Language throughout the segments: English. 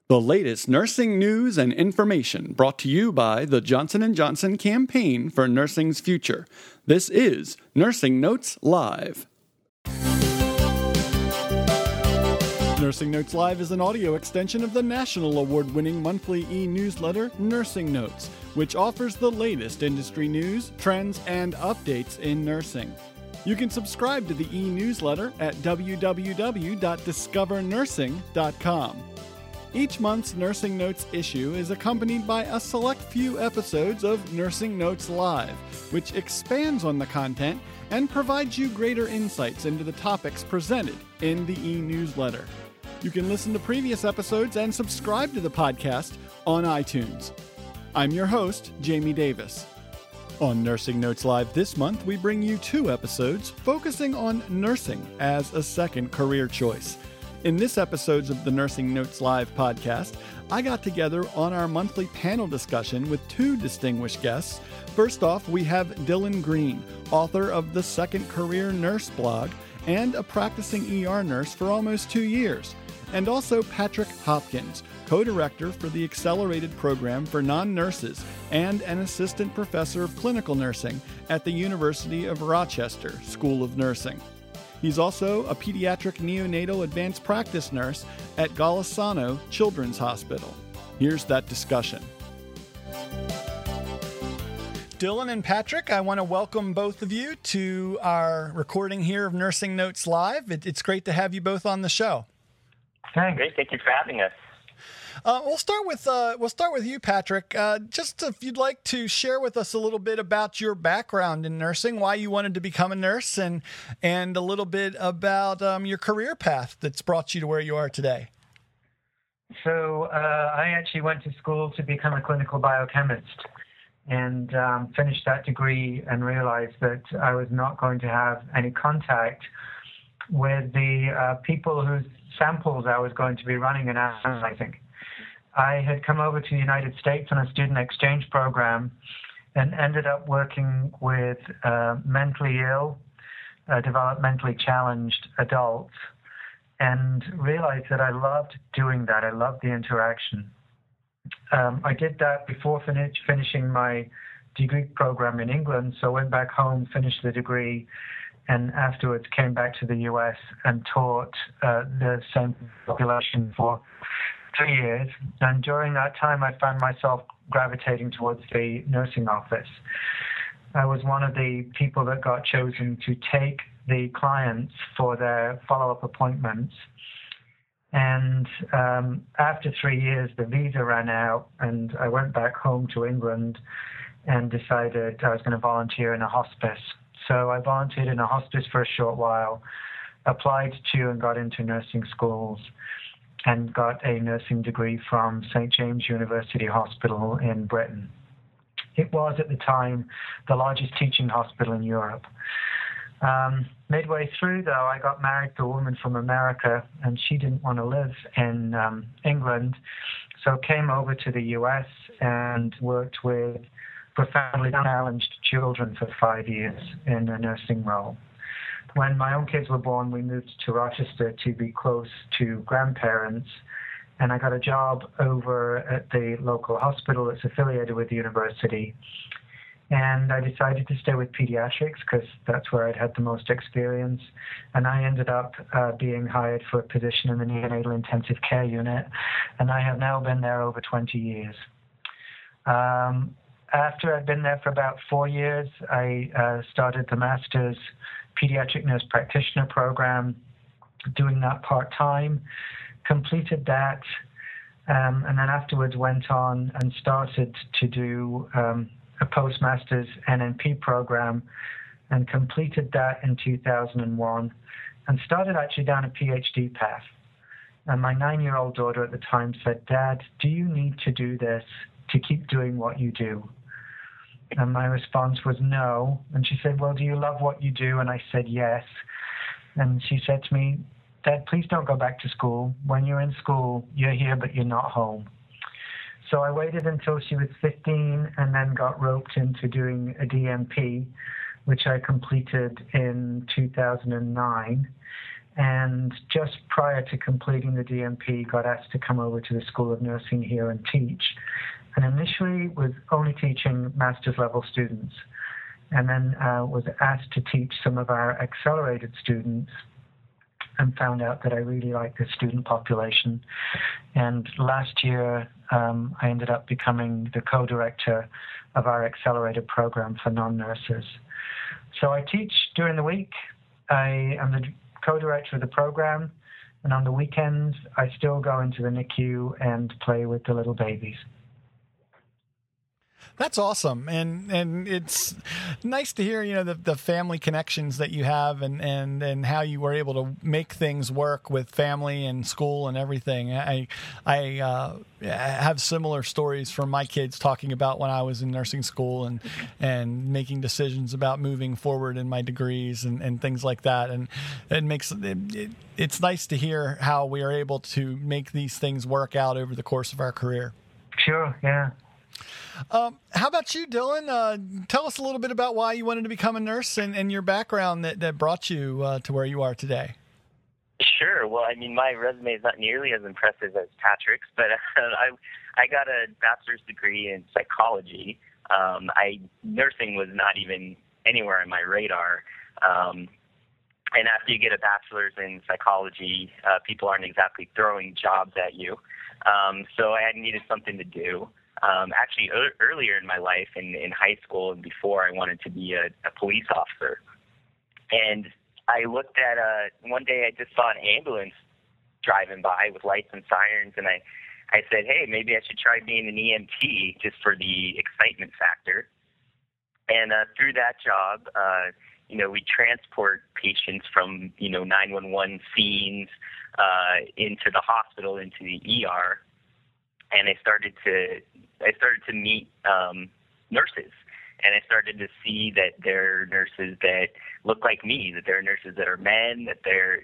The latest nursing news and information brought to you by the Johnson & Johnson Campaign for Nursing's Future. This is Nursing Notes Live. Nursing Notes Live is an audio extension of the national award-winning monthly e-newsletter Nursing Notes, which offers the latest industry news, trends, and updates in nursing. You can subscribe to the e-newsletter at www.discovernursing.com. Each month's Nursing Notes issue is accompanied by a select few episodes of Nursing Notes Live, which expands on the content and provides you greater insights into the topics presented in the e-newsletter. You can listen to previous episodes and subscribe to the podcast on iTunes. I'm your host, Jamie Davis. On Nursing Notes Live this month, we bring you 2 episodes focusing on nursing as a second career choice. In this episode of the Nursing Notes Live podcast, I got together on our monthly panel discussion with 2 distinguished guests. First off, we have Dylan Green, author of the Second Career Nurse blog and a practicing ER nurse for almost 2 years, and also Patrick Hopkins, co-director for the Accelerated Program for Non-Nurses and an assistant professor of clinical nursing at the University of Rochester School of Nursing. He's also a pediatric neonatal advanced practice nurse at Golisano Children's Hospital. Here's that discussion. Dylan and Patrick, I want to welcome both of you to our recording here of Nursing Notes Live. It's great to have you both on the show. Great, thank you for having us. We'll start with you, Patrick. Just if you'd like to share with us a little bit about your background in nursing, why you wanted to become a nurse, and a little bit about your career path that's brought you to where you are today. So I actually went to school to become a clinical biochemist, and finished that degree and realized that I was not going to have any contact with the people whose samples I was going to be running and analyzing. I had come over to the United States on a student exchange program and ended up working with mentally ill, developmentally challenged adults, and realized that I loved doing that. I loved the interaction. I did that before finishing my degree program in England, so I went back home, finished the degree, and afterwards came back to the U.S. and taught the same population for 3 years. And during that time, I found myself gravitating towards the nursing office. I was one of the people that got chosen to take the clients for their follow-up appointments. And after 3 years, the visa ran out, and I went back home to England and decided I was going to volunteer in a hospice. So I volunteered in a hospice for a short while, applied to and got into nursing schools, and got a nursing degree from St. James University Hospital in Britain. It was, at the time, the largest teaching hospital in Europe. Midway through, though, I got married to a woman from America, and she didn't want to live in England, so came over to the U.S. and worked with profoundly challenged children for 5 years in a nursing role. When my own kids were born, we moved to Rochester to be close to grandparents, and I got a job over at the local hospital that's affiliated with the university. And I decided to stay with pediatrics because that's where I'd had the most experience. And I ended up being hired for a position in the neonatal intensive care unit, and I have now been there over 20 years. After I'd been there for about 4 years, I started the master's pediatric nurse practitioner program, doing that part-time, completed that, and then afterwards went on and started to do a postmaster's NNP program, and completed that in 2001, and started actually down a PhD path. And my 9-year-old daughter at the time said, "Dad, do you need to do this to keep doing what you do?" And my response was no. And she said, "Well, do you love what you do?" And I said, "Yes." And she said to me, "Dad, please don't go back to school. When you're in school, you're here, but you're not home." So I waited until she was 15 and then got roped into doing a DNP, which I completed in 2009. and just prior to completing the DNP, got asked to come over to the School of Nursing here and teach. And initially was only teaching master's level students, and then was asked to teach some of our accelerated students, and found out that I really liked the student population. And last year, I ended up becoming the co-director of our accelerated program for non-nurses. So I teach during the week. I am the co-director of the program, and on the weekends, I still go into the NICU and play with the little babies. That's awesome, and it's nice to hear, the family connections that you have, and how you were able to make things work with family and school and everything. I have similar stories from my kids talking about when I was in nursing school and making decisions about moving forward in my degrees and things like that. And it's nice to hear how we are able to make these things work out over the course of our career. Sure, yeah. How about you, Dylan? Tell us a little bit about why you wanted to become a nurse and your background that brought you to where you are today. Sure. Well, I mean, my resume is not nearly as impressive as Patrick's, but I got a bachelor's degree in psychology. Nursing was not even anywhere on my radar. And after you get a bachelor's in psychology, people aren't exactly throwing jobs at you. So I needed something to do. Actually, earlier in my life, in high school and before, I wanted to be a police officer. And I looked at, one day I just saw an ambulance driving by with lights and sirens, and I said, hey, maybe I should try being an EMT just for the excitement factor. And through that job, we transport patients from, 911 scenes into the hospital, into the ER. And I started to meet nurses, and I started to see that there are nurses that look like me, that there are nurses that are men, that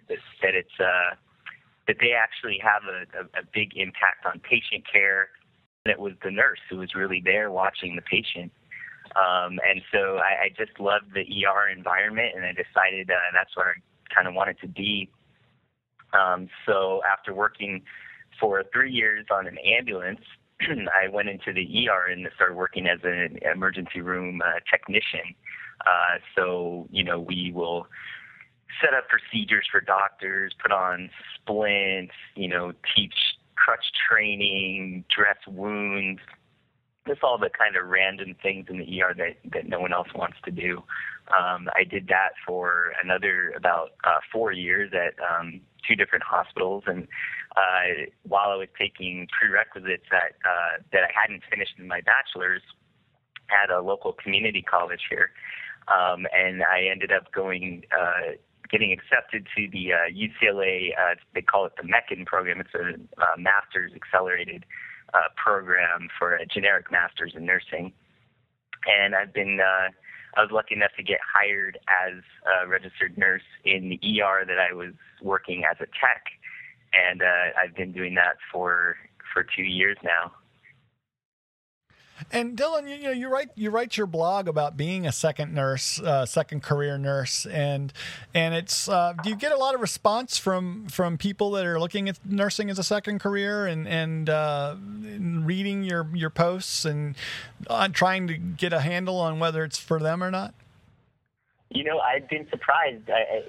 they actually have a big impact on patient care. And it was the nurse who was really there watching the patient. And so I just loved the ER environment, and I decided that's where I kind of wanted to be. So after working for 3 years on an ambulance, I went into the ER and started working as an emergency room technician. So, we will set up procedures for doctors, put on splints, teach crutch training, dress wounds, just all the kind of random things in the ER that no one else wants to do. I did that for another about 4 years at 2 different hospitals, and while I was taking prerequisites that I hadn't finished in my bachelor's at a local community college here, and I ended up getting accepted to the UCLA, they call it the MECHN program. It's a master's accelerated program for a generic master's in nursing. And I was lucky enough to get hired as a registered nurse in the ER that I was working as a tech. And I've been doing that for 2 years now. And Dylan, you write your blog about being a second career nurse, and it's do you get a lot of response from people that are looking at nursing as a second career and reading your posts and trying to get a handle on whether it's for them or not? I've been surprised.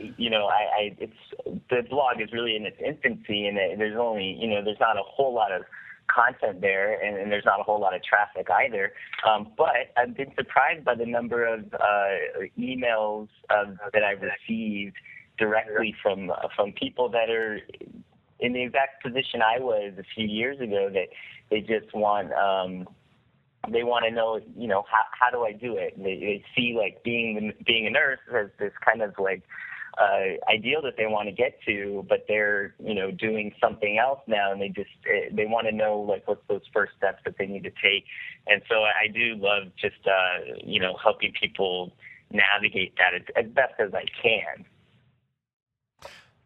The blog is really in its infancy, and there's only there's not a whole lot of content there, and there's not a whole lot of traffic either. But I've been surprised by the number of emails that I've received directly from people that are in the exact position I was a few years ago, that they just want they want to know, how do I do it? They see like being a nurse as this kind of like ideal that they want to get to, but they're doing something else now, and they want to know like what's those first steps that they need to take. And so I do love just helping people navigate that as best as I can.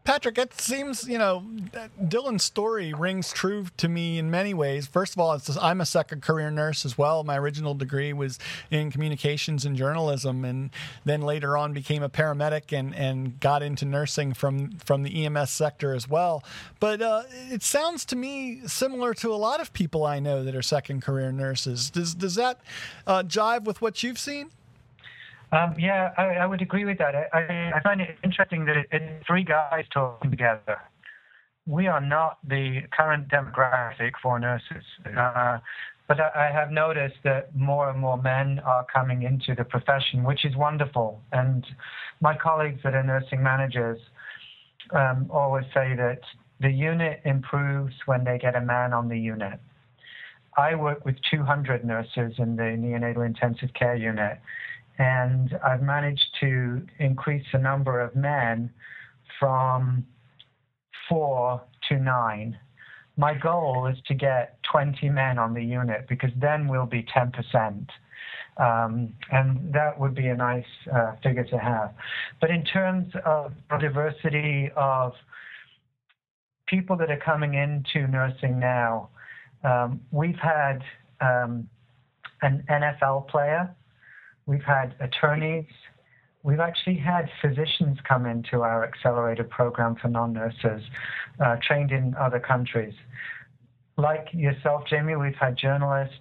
Patrick, it seems, Dylan's story rings true to me in many ways. First of all, I'm a second career nurse as well. My original degree was in communications and journalism, and then later on became a paramedic and got into nursing from the EMS sector as well. But it sounds to me similar to a lot of people I know that are second career nurses. Does that jive with what you've seen? Yeah, I would agree with that. I find it interesting that it's three guys talking together. We are not the current demographic for nurses, but I have noticed that more and more men are coming into the profession, which is wonderful. And my colleagues that are nursing managers always say that the unit improves when they get a man on the unit. I work with 200 nurses in the neonatal intensive care unit, and I've managed to increase the number of men from 4 to 9. My goal is to get 20 men on the unit, because then we'll be 10%. And that would be a nice figure to have. But in terms of diversity of people that are coming into nursing now, we've had an NFL player. We've had attorneys. We've actually had physicians come into our accelerated program for non-nurses, trained in other countries. Like yourself, Jamie, we've had journalists.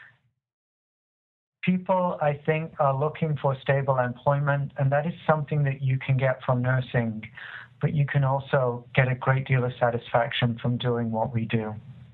People, I think, are looking for stable employment, and that is something that you can get from nursing, but you can also get a great deal of satisfaction from doing what we do.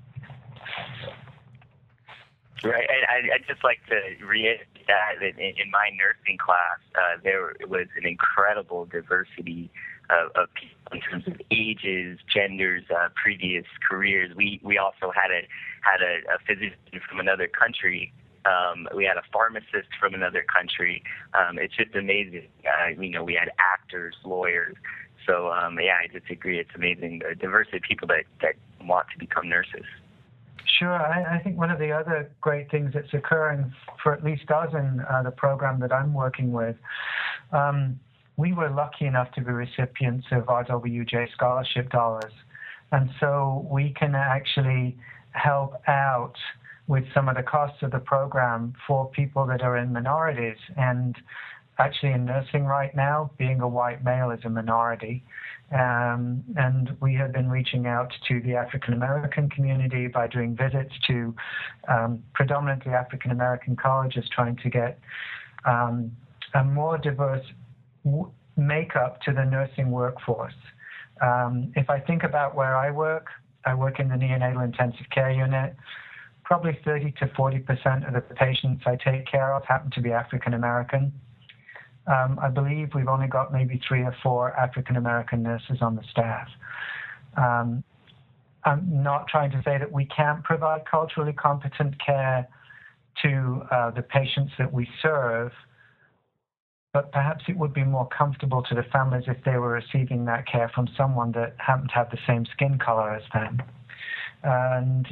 Right. I'd just like to reiterate that in my nursing class, there was an incredible diversity of people in terms of ages, genders, previous careers. We also had a physician from another country. We had a pharmacist from another country. It's just amazing. We had actors, lawyers. So, I just agree. It's amazing. The diversity of people that want to become nurses. Sure. I think one of the other great things that's occurring for at least us in the program that I'm working with, we were lucky enough to be recipients of RWJ scholarship dollars. And so we can actually help out with some of the costs of the program for people that are in minorities. And actually in nursing right now, being a white male is a minority. And we have been reaching out to the African-American community by doing visits to predominantly African-American colleges, trying to get a more diverse makeup to the nursing workforce. If I think about where I work in the neonatal intensive care unit. Probably 30 to 40% of the patients I take care of happen to be African-American. I believe we've only got maybe 3 or 4 African-American nurses on the staff. I'm not trying to say that we can't provide culturally competent care to the patients that we serve, but perhaps it would be more comfortable to the families if they were receiving that care from someone that happened to have the same skin color as them. And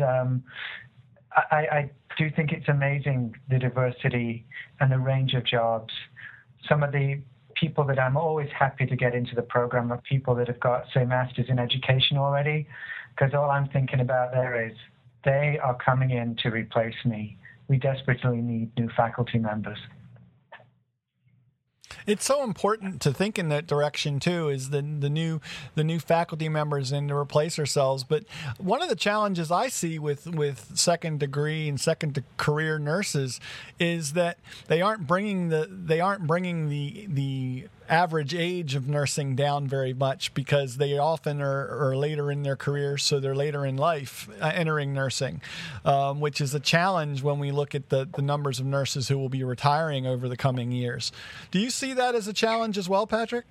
I do think it's amazing, the diversity and the range of jobs. Some of the people that I'm always happy to get into the program are people that have got, say, masters in education already, because all I'm thinking about there is they are coming in to replace me. We desperately need new faculty members. It's so important to think in that direction too, is the new faculty members and to replace ourselves. But one of the challenges I see with second degree and second career nurses is that they aren't bringing the average age of nursing down very much, because they often are later in their careers, so they're later in life entering nursing, which is a challenge when we look at the numbers of nurses who will be retiring over the coming years. Do you see that as a challenge as well, Patrick?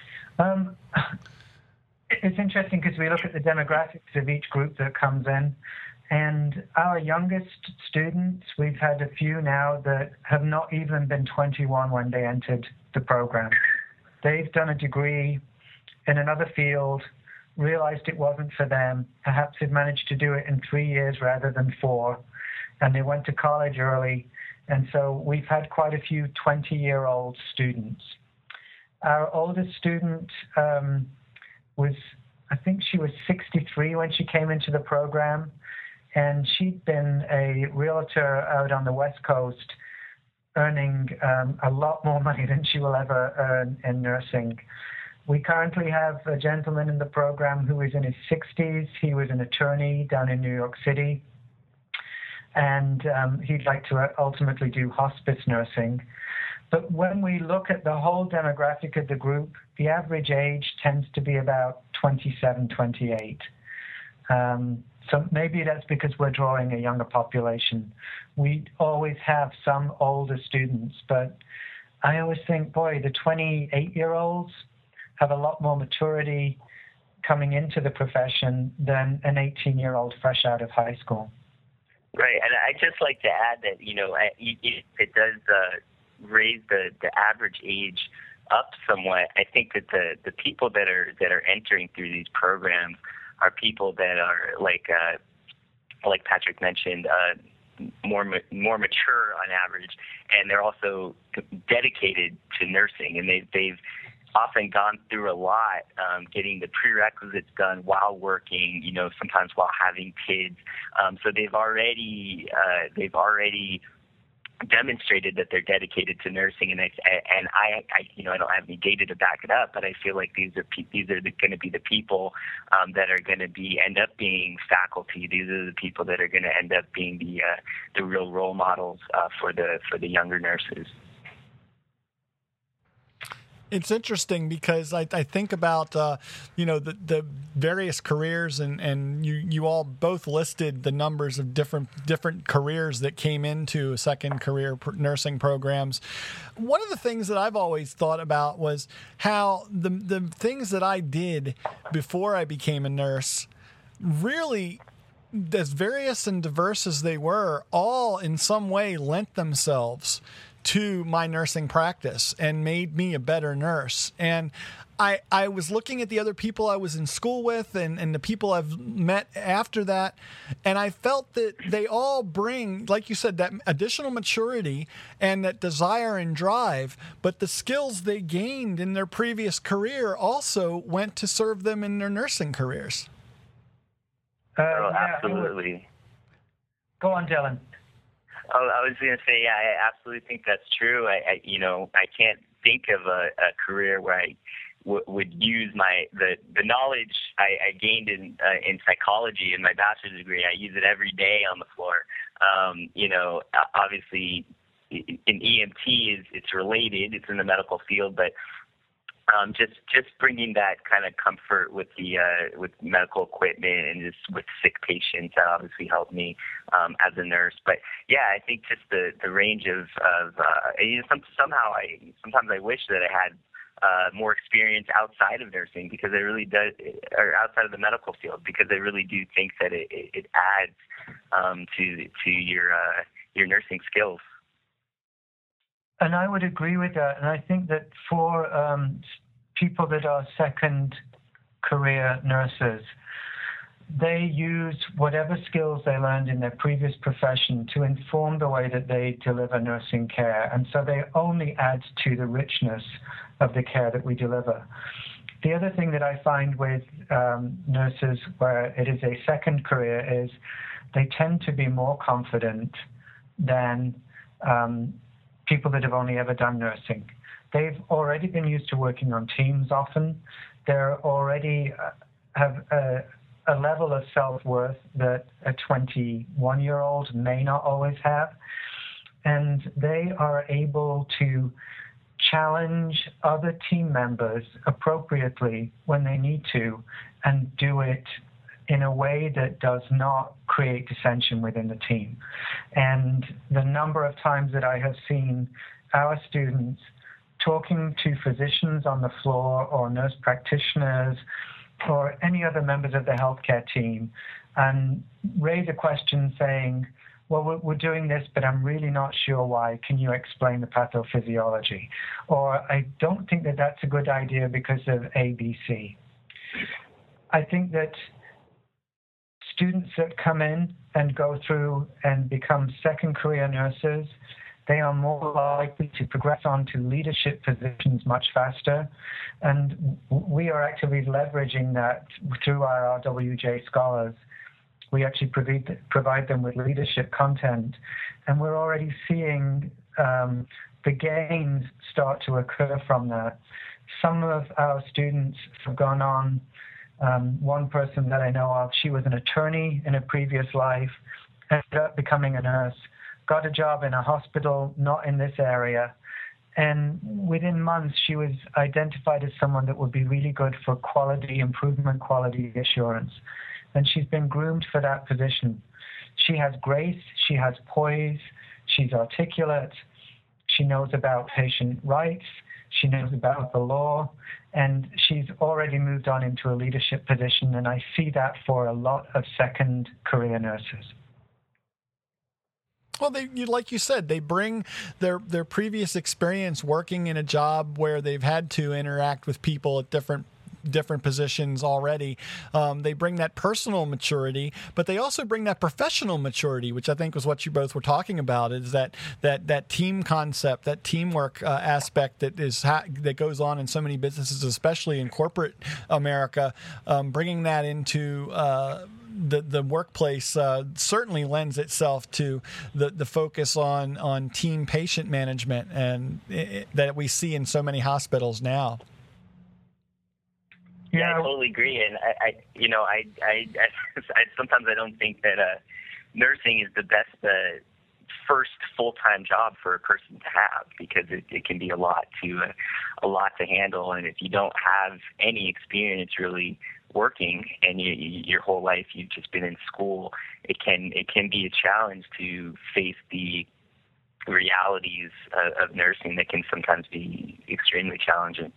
It's interesting because we look at the demographics of each group that comes in, and our youngest students, we've had a few now that have not even been 21 when they entered the program. They've done a degree in another field, realized it wasn't for them, perhaps they've managed to do it in 3 years rather than 4, and they went to college early. And so we've had quite a few 20-year-old students. Our oldest student was I think she was 63 when she came into the program, and she'd been a realtor out on the West Coast, earning a lot more money than she will ever earn in nursing. We currently have a gentleman in the program who is in his 60s. He was an attorney down in New York City, and he'd like to ultimately do hospice nursing. But when we look at the whole demographic of the group, the average age tends to be about 27, 28. So maybe that's because we're drawing a younger population. We always have some older students, but I always think, boy, the 28-year-olds have a lot more maturity coming into the profession than an 18-year-old fresh out of high school. Right, and I'd just like to add that, it does raise the average age up somewhat. I think that the people that are entering through these programs are people that are like Patrick mentioned, more mature on average, and they're also dedicated to nursing, and they've often gone through a lot, getting the prerequisites done while working, sometimes while having kids. So they've already demonstrated that they're dedicated to nursing, and I don't have any data to back it up, but I feel like these are going to be the people that are going to end up being faculty. These are the people that are going to end up being the real role models for the younger nurses. It's interesting because I think about the various careers, and you all both listed the numbers of different careers that came into second career nursing programs. One of the things that I've always thought about was how the things that I did before I became a nurse really, as various and diverse as they were, all in some way lent themselves to my nursing practice and made me a better nurse. And I was looking at the other people I was in school with and the people I've met after that, and I felt that they all bring, like you said, that additional maturity and that desire and drive, but the skills they gained in their previous career also went to serve them in their nursing careers. Absolutely. Go on, Dylan. Oh, I was going to say, yeah, I absolutely think that's true. I can't think of a career where I would use the knowledge I gained in psychology in my bachelor's degree. I use it every day on the floor. Obviously, in EMT it's related. It's in the medical field, but just bringing that kind of comfort with with medical equipment and just with sick patients, that obviously helped me as a nurse. But yeah, I think just the range of sometimes I wish that I had more experience outside of nursing, because it really does, or outside of the medical field, because I really do think that it adds to your nursing skills. And I would agree with that. And I think that for people that are second career nurses, they use whatever skills they learned in their previous profession to inform the way that they deliver nursing care. And so they only add to the richness of the care that we deliver. The other thing that I find with nurses where it is a second career is they tend to be more confident than people that have only ever done nursing. They've already been used to working on teams often. They're already have a level of self-worth that a 21-year-old may not always have. And they are able to challenge other team members appropriately when they need to, and do it in a way that does not create dissension within the team. And the number of times that I have seen our students talking to physicians on the floor or nurse practitioners or any other members of the healthcare team and raise a question saying, well, we're doing this, but I'm really not sure why. Can you explain the pathophysiology? Or I don't think that that's a good idea because of ABC. I think that students that come in and go through and become second career nurses they are more likely to progress on to leadership positions much faster. And we are actively leveraging that through our RWJ Scholars. We actually provide them with leadership content, and we're already seeing the gains start to occur from that. Some of our students have gone on. One person that I know of, she was an attorney in a previous life, ended up becoming a nurse, got a job in a hospital, not in this area, and within months she was identified as someone that would be really good for quality improvement, quality assurance. And she's been groomed for that position. She has grace, she has poise, she's articulate, she knows about patient rights, she knows about the law, and she's already moved on into a leadership position, and I see that for a lot of second career nurses. Well, like you said, they bring their previous experience working in a job where they've had to interact with people at different positions already. They bring that personal maturity, but they also bring that professional maturity, which I think was what you both were talking about, is that team concept, that teamwork aspect that goes on in so many businesses, especially in corporate America. Bringing that into the workplace certainly lends itself to the focus on team patient management, and that we see in so many hospitals now. Yeah, I totally agree, and I sometimes I don't think that nursing is the best first full-time job for a person to have, because it can be a lot to handle, and if you don't have any experience really working, and your whole life you've just been in school, it can be a challenge to face the realities of nursing that can sometimes be extremely challenging.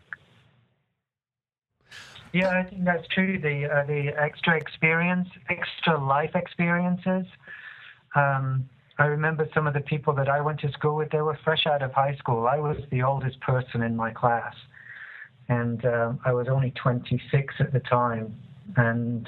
Yeah, I think that's true. The extra life experiences. I remember some of the people that I went to school with, they were fresh out of high school. I was the oldest person in my class, and I was only 26 at the time. And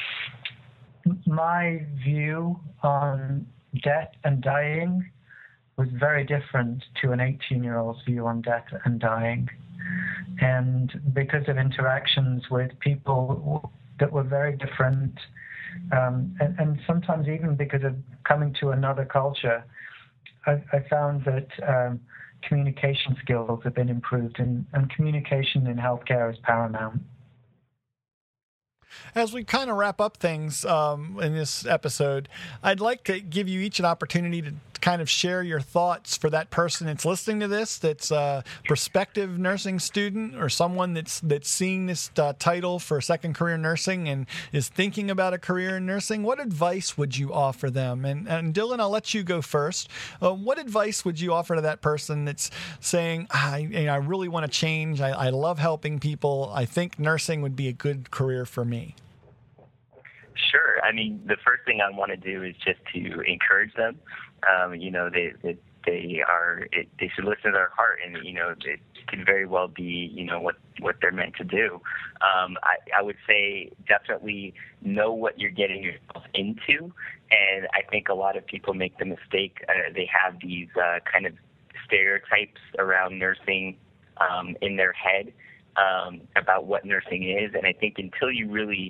my view on death and dying was very different to an 18-year-old's view on death and dying. And because of interactions with people that were very different, and sometimes even because of coming to another culture, I found that communication skills have been improved, and communication in healthcare is paramount. As we kind of wrap up things in this episode, I'd like to give you each an opportunity to kind of share your thoughts for that person that's listening to this, that's a prospective nursing student, or someone that's seeing this title for second career nursing and is thinking about a career in nursing. What advice would you offer them? And Dylan, I'll let you go first. What advice would you offer to that person that's saying, I really want to change. I love helping people. I think nursing would be a good career for me. Sure. I mean, the first thing I want to do is just to encourage them. They should listen to their heart, and it can very well be what they're meant to do. I would say definitely know what you're getting yourself into, and I think a lot of people make the mistake. They have these kind of stereotypes around nursing in their head about what nursing is, and I think until you really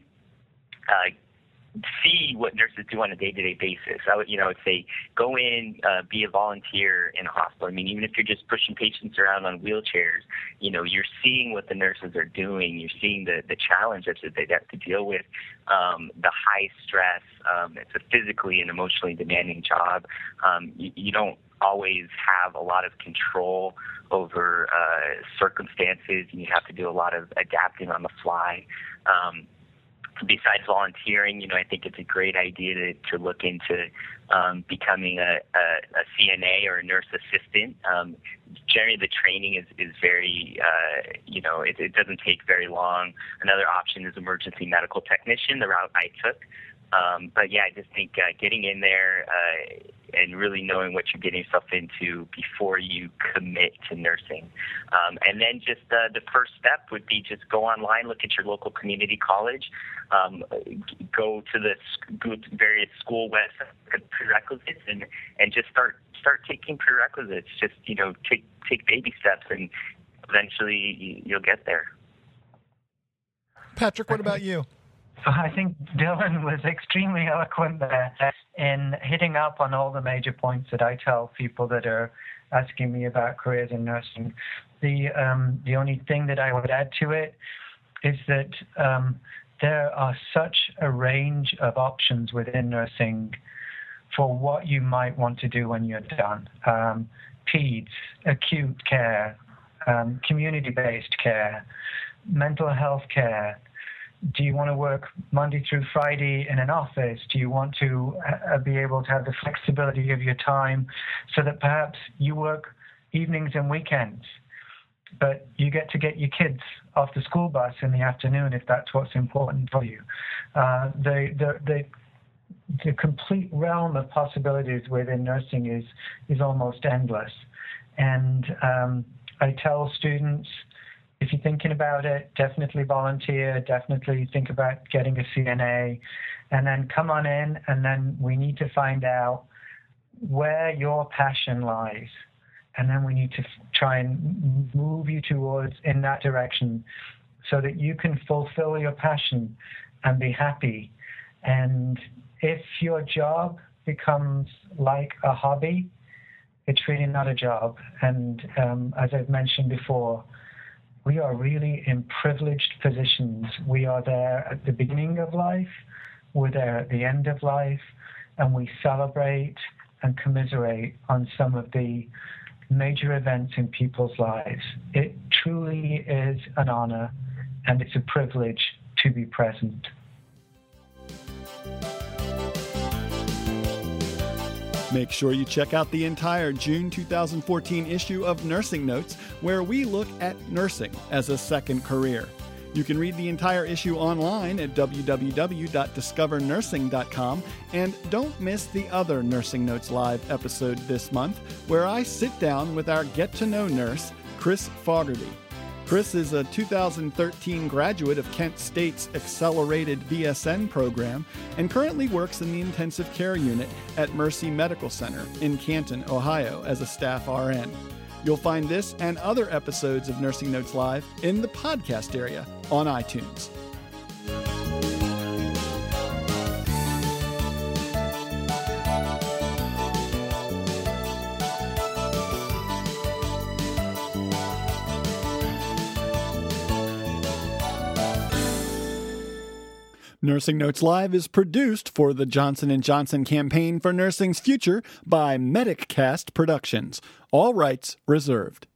see what nurses do on a day-to-day basis. I would say go in, be a volunteer in a hospital. I mean, even if you're just pushing patients around on wheelchairs, you're seeing what the nurses are doing. You're seeing the challenges that they have to deal with, the high stress. It's a physically and emotionally demanding job. You don't always have a lot of control over circumstances, and you have to do a lot of adapting on the fly. Besides volunteering, I think it's a great idea to look into becoming a CNA or a nurse assistant. Generally, the training is very, it doesn't take very long. Another option is emergency medical technician, the route I took. But yeah, I just think getting in there, and really knowing what you're getting yourself into before you commit to nursing. And then just the first step would be just go online, look at your local community college, go to various school websites, prerequisites, and just start taking prerequisites. Just, take baby steps, and eventually you'll get there. Patrick, what about you? I think Dylan was extremely eloquent there in hitting up on all the major points that I tell people that are asking me about careers in nursing. The only thing that I would add to it is that there are such a range of options within nursing for what you might want to do when you're done. Peds, acute care, community-based care, mental health care. Do you want to work Monday through Friday in an office? Do you want to be able to have the flexibility of your time so that perhaps you work evenings and weekends, but you get to get your kids off the school bus in the afternoon if that's what's important for you? The complete realm of possibilities within nursing is almost endless. And I tell students, if you're thinking about it, definitely volunteer, definitely think about getting a CNA, and then come on in, and then we need to find out where your passion lies. And then we need to try and move you towards in that direction so that you can fulfill your passion and be happy. And if your job becomes like a hobby, it's really not a job. And as I've mentioned before, we are really in privileged positions. We are there at the beginning of life, we're there at the end of life, and we celebrate and commiserate on some of the major events in people's lives. It truly is an honor, and it's a privilege to be present. Make sure you check out the entire June 2014 issue of Nursing Notes, where we look at nursing as a second career. You can read the entire issue online at www.discovernursing.com, and don't miss the other Nursing Notes Live episode this month, where I sit down with our get-to-know nurse, Chris Fogarty. Chris is a 2013 graduate of Kent State's Accelerated BSN program and currently works in the intensive care unit at Mercy Medical Center in Canton, Ohio, as a staff RN. You'll find this and other episodes of Nursing Notes Live in the podcast area on iTunes. Nursing Notes Live is produced for the Johnson & Johnson Campaign for Nursing's Future by MedicCast Productions. All rights reserved.